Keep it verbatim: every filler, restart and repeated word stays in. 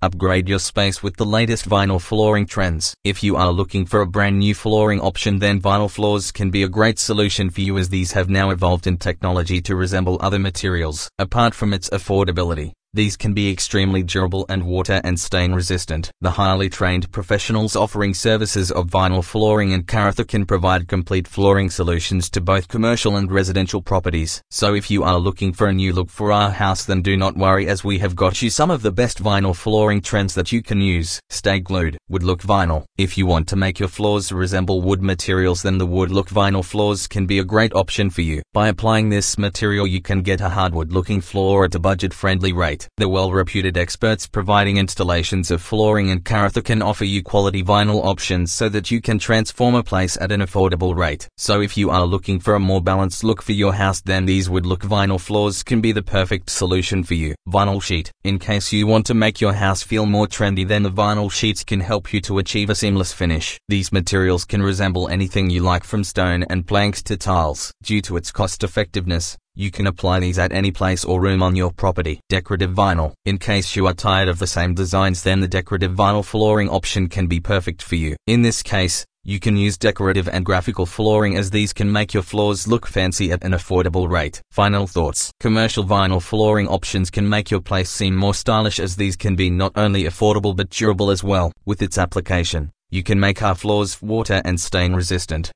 Upgrade your space with the latest vinyl flooring trends. If you are looking for a brand new flooring option, then vinyl floors can be a great solution for you, as these have now evolved in technology to resemble other materials. Apart from its affordability, these can be extremely durable and water and stain resistant. The highly trained professionals offering services of vinyl flooring in Karratha can provide complete flooring solutions to both commercial and residential properties. So if you are looking for a new look for our house, then do not worry, as we have got you some of the best vinyl flooring trends that you can use. Stay glued. Wood look vinyl. If you want to make your floors resemble wood materials, then the wood look vinyl floors can be a great option for you. By applying this material, you can get a hardwood looking floor at a budget friendly rate. The well-reputed experts providing installations of flooring in Karratha can offer you quality vinyl options so that you can transform a place at an affordable rate. So if you are looking for a more balanced look for your house, then these wood look vinyl floors can be the perfect solution for you. Vinyl sheet. In case you want to make your house feel more trendy, then the vinyl sheets can help you to achieve a seamless finish. These materials can resemble anything you like, from stone and planks to tiles. Due to its cost effectiveness, you can apply these at any place or room on your property. Decorative vinyl. In case you are tired of the same designs, then the decorative vinyl flooring option can be perfect for you. In this case, you can use decorative and graphical flooring, as these can make your floors look fancy at an affordable rate. Final thoughts. Commercial vinyl flooring options can make your place seem more stylish, as these can be not only affordable but durable as well. With its application, you can make our floors water and stain resistant.